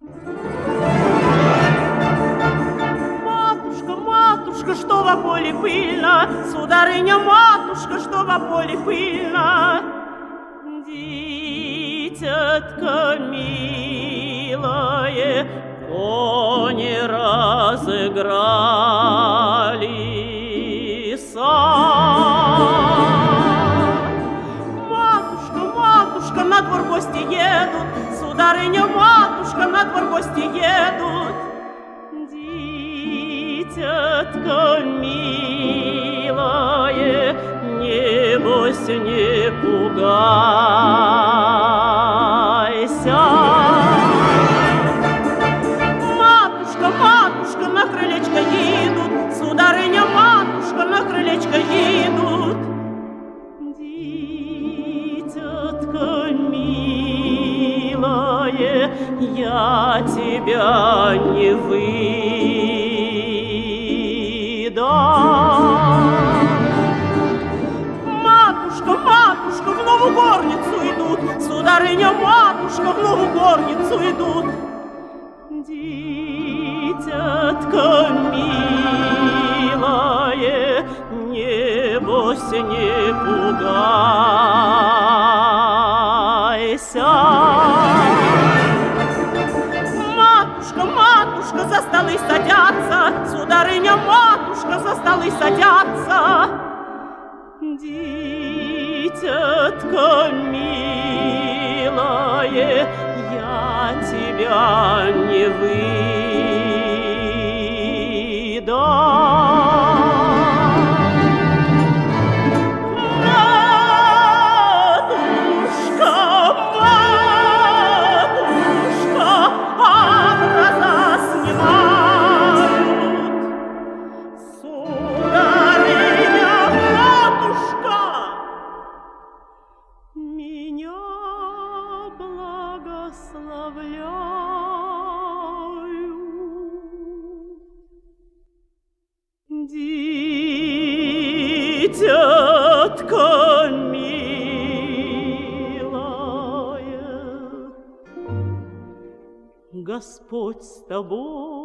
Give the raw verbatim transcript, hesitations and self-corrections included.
Матушка, матушка, что во поле пыльно, сударыня, матушка, что во поле пыльно. Дитятко милое, кони разыгрались. Матушка, матушка, на двор гости едут, сударыня, матушка, на двор гости едут. Дитятко милое, небось не пугайся. Матушка, матушка, на крылечко едут, сударыня, матушка, на крылечко едут. Дитятко милое, я тебя не выдам. Матушка, матушка, в новую горницу идут, сударыня, матушка, в новую горницу идут. Дитятко милое, небось не пугайся. Матушка, матушка, за столы садятся, сударыня, матушка, за столы садятся. Дитятко милое, я тебя не выдам. Матушка, матушка, образа снимают. Сударыня, матушка, меня благословляю. Дитятко милое, Господь с тобой.